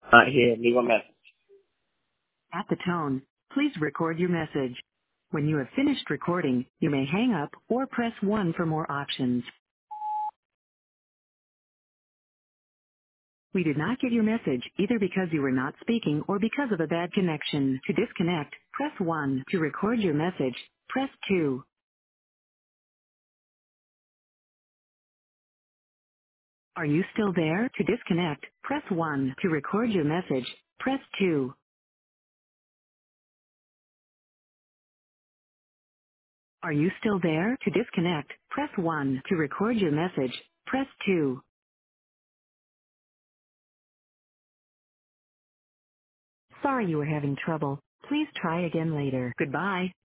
Here, leave a message. At the tone, please record your message. When you have finished recording, you may hang up or press 1 for more options. We did not get your message either because you were not speaking or because of a bad connection. To disconnect, press 1. To record your message, press 2. Are you still there? To disconnect, press 1. To record your message, press 2. Are you still there? To disconnect, press 1. To record your message, press 2. Sorry you were having trouble. Please try again later. Goodbye.